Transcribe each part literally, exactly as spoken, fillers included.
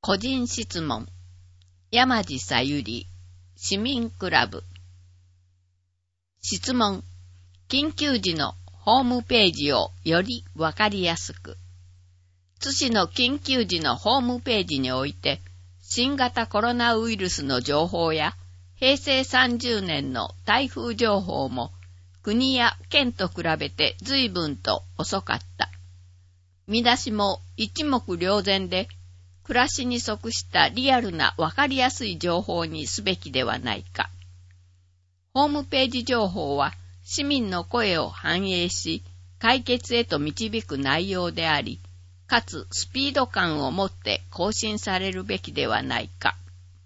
個人質問。山地さゆり、市民クラブ。質問。緊急時のホームページをよりわかりやすく。津市の緊急時のホームページにおいて、新型コロナウイルスの情報や、平成さんじゅうねんの台風情報も、国や県と比べて随分と遅かった。見出しも一目瞭然で、暮らしに即したリアルなわかりやすい情報にすべきではないか。ホームページ情報は市民の声を反映し、解決へと導く内容であり、かつスピード感を持って更新されるべきではないか。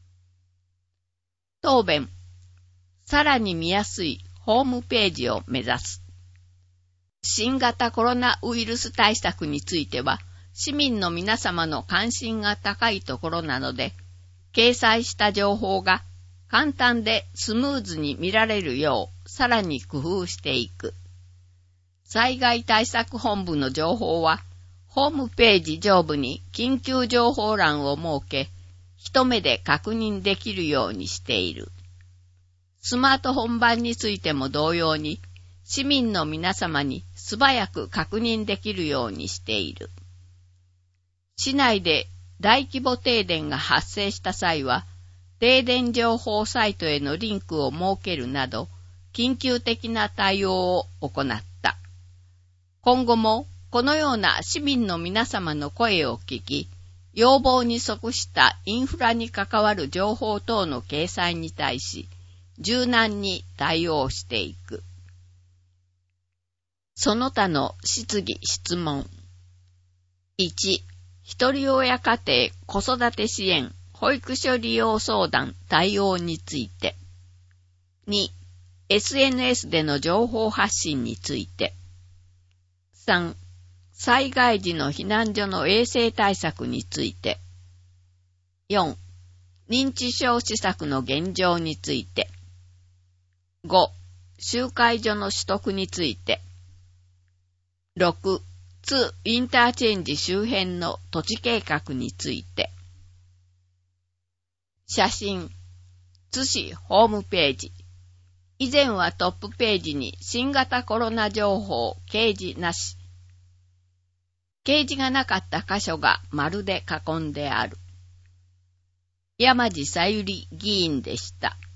答弁。さらに見やすいホームページを目指す。新型コロナウイルス対策については、市民の皆様の関心が高いところなので、掲載した情報が簡単でスムーズに見られるよう、さらに工夫していく。災害対策本部の情報は、ホームページ上部に緊急情報欄を設け、一目で確認できるようにしている。スマートフォン版についても同様に、市民の皆様に素早く確認できるようにしている。市内で大規模停電が発生した際は、停電情報サイトへのリンクを設けるなど、緊急的な対応を行った。今後も、このような市民の皆様の声を聞き、要望に即したインフラに関わる情報等の掲載に対し、柔軟に対応していく。その他の質疑質問。いち、ひとり親家庭子育て支援保育所利用相談対応について。に、エスエヌエス での情報発信について。さん、災害時の避難所の衛生対策について。よん、認知症施策の現状について。ご、集会所の取得について。ろく、津インターチェンジ周辺の土地計画について。写真。津市ホームページ。以前はトップページに新型コロナ情報掲示なし。掲示がなかった箇所が丸で囲んである。山地さゆり議員でした。